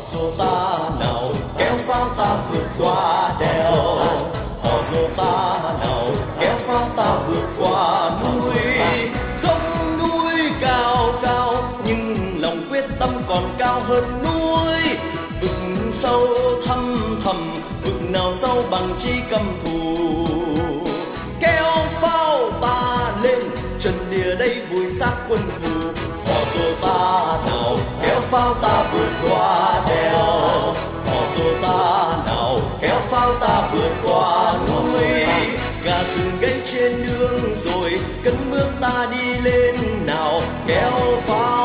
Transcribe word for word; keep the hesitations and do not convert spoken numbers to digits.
dù ta nào kéo pháo ta vượt qua đèo, họ dù ta nào kéo pháo ta vượt qua núi. Dốc núi cao cao nhưng lòng quyết tâm còn cao hơn núi. Vực sâu thăm thầm, vực nào sâu bằng chi căm thù. Kéo pháo ta lên, trần địa đây vùi xác quân thù. Họ dù ta nào kéo pháo ta vượt qua đèo, họ dù ta nào kéo pháo ta vượt qua núi. Gà rừng gáy trên nương rồi cất bước ta đi lên nào, kéo pháo